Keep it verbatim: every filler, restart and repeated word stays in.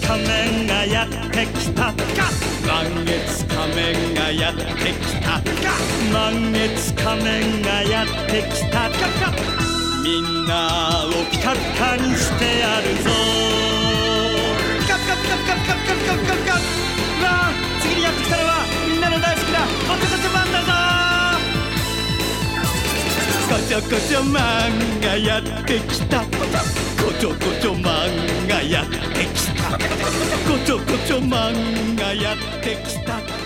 仮面がやってきた。 満月仮面がやってきた。 満月仮面がやってきた。 みんなをピカピカにしてやるぞ。 ピカピカピカピカピカピカピカピカピカ。 わあ、次にやってきたのはみんなの大好きなこちょこちょマンだぞ。 こちょこちょマンがやってきた。こちょこちょマンがやってきた。こちょこちょマンがやってきた。